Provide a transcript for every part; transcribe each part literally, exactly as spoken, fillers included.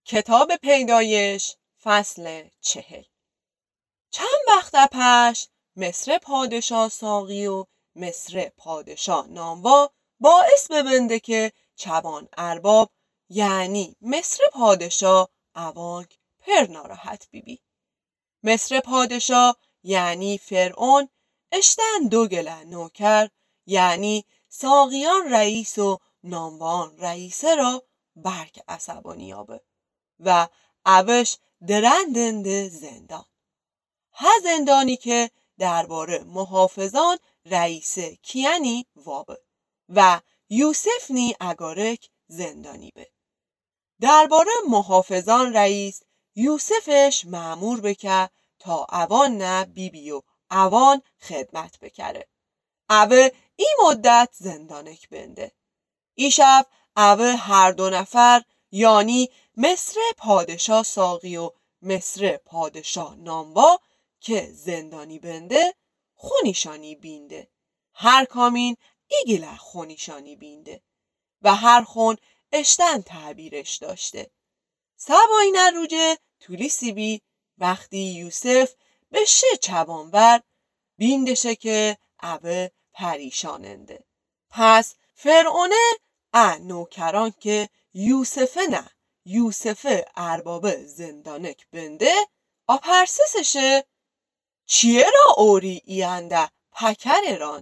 کتاب پیدایش فصل چهل. چند وقت پس مصر پادشاه ساقی و مصر پادشاه نانوا باعث ببنده که چوان ارباب یعنی مصر پادشاه اوانک پر ناراحت بیبی. مصر پادشاه یعنی فرعون اشتن دو گله نوکر یعنی ساقیان رئیس و نانوان رئیسه را برک عصبانی یابه و اوش درندند زندان. ها زندانی که درباره محافظان رئیس کیانی وابه و یوسف نی اگارک زندانی به. درباره محافظان رئیس یوسفش مأمور بکه تا اوان نه بیبی و اوان خدمت بکره. اوه این مدت زندانک بنده. ای شب اوه هر دو نفر یعنی مصر پادشاه ساقی و مصر پادشاه نانوا که زندانی بنده خونیشانی بینده. هر کامین ایگله خونیشانی بینده و هر خون اشتن تعبیرش داشته. سبایی نروجه تولی سیبی وقتی یوسف به شه چوانور بیندشه که اوه پریشاننده. پس فرعونه ا نوکران که یوسفه نه یوسف ارباب زندانک بنده آپرسسشه چیه را اوری اینده پکر ایران؟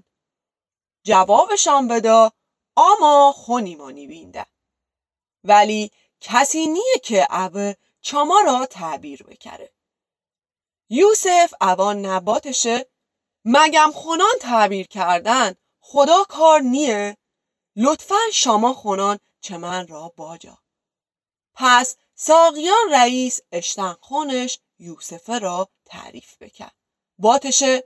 جوابشان بدا اما خونیمانی بینده. ولی کسی نیه که اوه چاما را تعبیر بکره. یوسف اوان نباتشه مگم خونان تعبیر کردن خدا کار نیه؟ لطفاً شما خونان چه من را باجا. پس ساقیان رئیس اشتن خونش یوسف را تعریف بکن. باتشه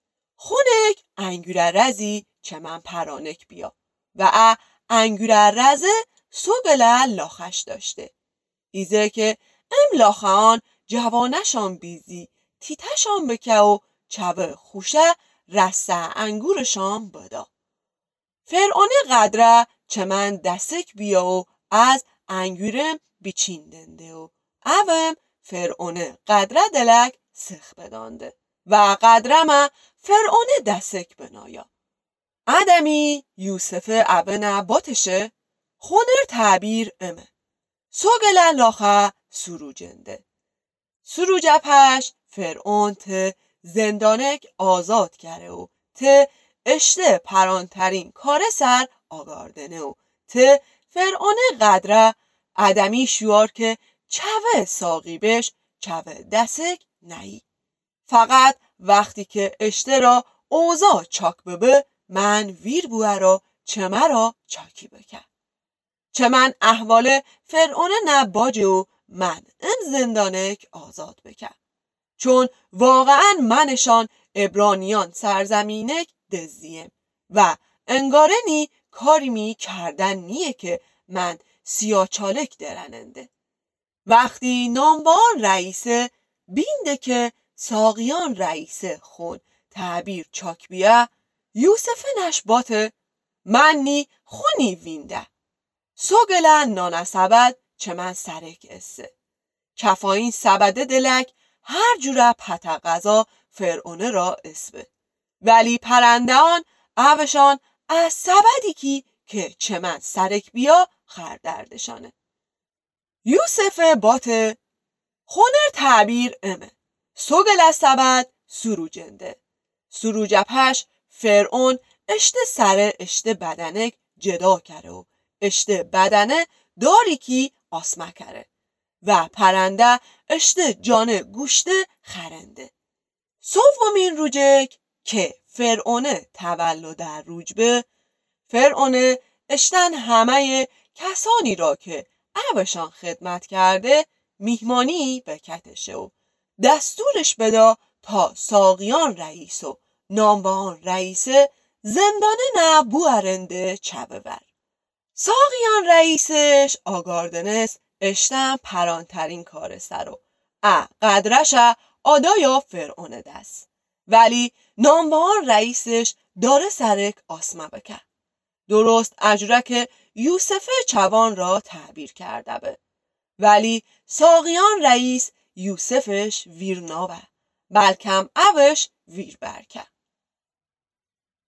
خونک انگوره رزی چه من پرانک بیا و ا انگوره رزه سوگله لاخش داشته. ایزه که ام لاخان جوانشان بیزی تیتشان بکه و چوه خوشه رسته انگورشان بدا. فرعون قدره چه من دستک بیا و از انگورم بیچیندنده و اوم فرعون قدره دلک سخ بدانده و قدرم فرعون دستک بنایا. ادمی یوسف اوه نباتشه خونر تعبیر امه سوگله لاخه سروجنده. سروج پش فرعون ته زندانک آزاد کره و ته اشته پرانترین کار سر آگاردنه و ته فرعون قدره ادمی شوار که چوه ساقی بش چوه دسک نهی. فقط وقتی که اشته را اوزا چاک ببه من ویر بوه را چه مرا چاکی بکن. چه من احوال فرعون نباجه و من ام زندانک آزاد بکن. چون واقعا منشان عبرانیان سرزمینک دزدیم و انگارنی کاری می کردن نیه که من سیاچالک درننده. وقتی نانوان رئیسه بینده که ساقیان رئیسه خون تعبیر چاک بیه یوسف نشباته من نی خونی وینده. سوگله نانه سبد چه من سرک اسه. کفاین سبده دلک هر جوره پته غذا فرعونه را اسبه. ولی پرنده آن اوشان از سبدی کی که چه من سرک بیا خردردشانه. یوسف باته خونر تعبیر امه سوگله سبد سروجنده. سروج پش فرعون اشته سره اشته بدنک جدا کره و اشته بدنه داری کی آسمه کره و پرنده اشته جانه گوشته خرنده. سومین روجک که فرعونه تولد در روجبه فرعونه اشتن همه کسانی را که اوشان خدمت کرده میهمانی بکتشه و دستورش بدا تا ساقیان رئیس و نانوان رئیسه زندانه نه بوارنده چبه ور. ساقیان رئیسش آگاردنس اشتن پرانترین کار سر و ا قدرشه آدایا فرعون دست. ولی نانوان رئیسش داره سرک آسمه بکن. درست اجوره که یوسف چوان را تعبیر کرده به. ولی ساقیان رئیس یوسفش ویر نابه بلکم اوش ویر برکه.